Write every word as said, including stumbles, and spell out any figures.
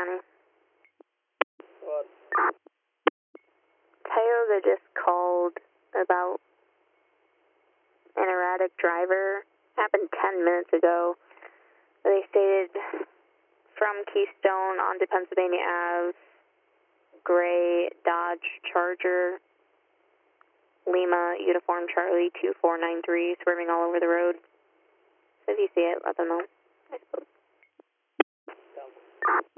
County. What? Tioga just called about an erratic driver. Happened ten minutes ago. They stated from Keystone onto Pennsylvania Avenue, gray Dodge Charger, Lima, Uniform Charlie two four nine three, swerving all over the road. So if you see it, let them know, I suppose.